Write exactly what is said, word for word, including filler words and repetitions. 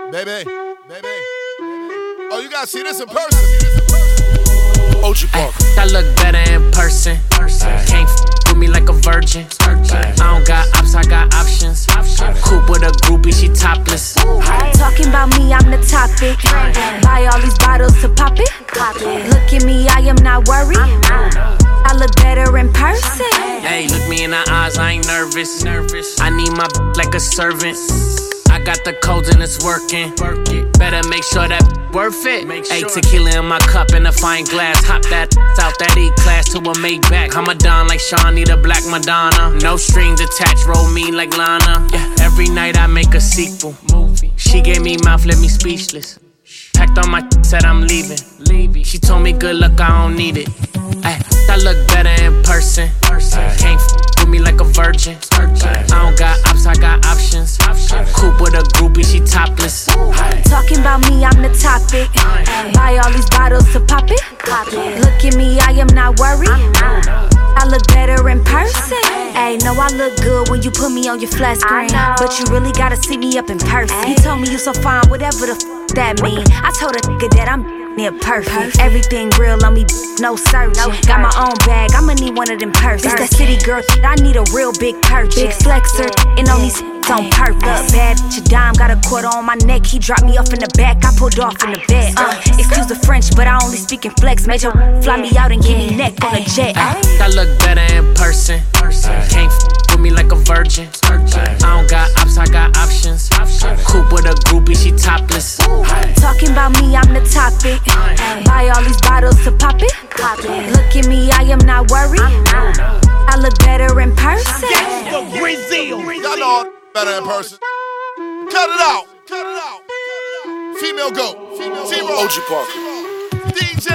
Baby, baby. Oh, you gotta see this in person. O G Parker. I look better in person. Can't f with me like a virgin. I don't got ops, I got options. Coupe with a groupie, she topless. Talking about me, I'm the topic. Buy all these bottles to pop it. Look at me, I am not worried. I look better in person. Hey, look me in the eyes, I ain't nervous. I need my b like a servant. I got the codes and it's working. Better make sure that worth it. Hey, tequila in my cup and a fine glass. Hop that out that E-class to a Maybach. I'm a don like Sean, need a black Madonna. No strings attached, roll me like Lana. Yeah, every night I make a sequel. She gave me mouth, left me speechless. Packed on my said I'm leaving. She told me good luck, I don't need it. Ay, I look better in person. Can't f with me like a virgin. I don't got ops, I got options. Coupe with a groupie, she topless. Talking about me, I'm the topic. Buy all these bottles to pop it. Look at me, I am not worried. I look better in person. Ayy, know I look good when you put me on your flat screen, but you really gotta see me up in person. He told me you so fine, whatever the f that mean. I told a nigga that I'm near perfect. Everything real on me, no searching. Got my own bag, I'ma need one of them purses. It's that city girl, I need a real big purchase. Big flexer, and on these on purpose. Bad bitch, a dime, got a quarter on my neck. He dropped me off in the back, I pulled off in the bed. Uh, excuse the French, but I only speak in flex. Major fly me out and give me neck on a jet. I, I look better in person. Can't f with me like a virgin. I don't got ops, I got options. Coupe with a groupie, she topless. Talking about me, I'm the topic. Buy all these bottles to pop it. Look at me, I am not worried. I look better in person. Y'all know I'm better in person. Cut it out. Cut it out. Female goat. Female O G Parker. D J.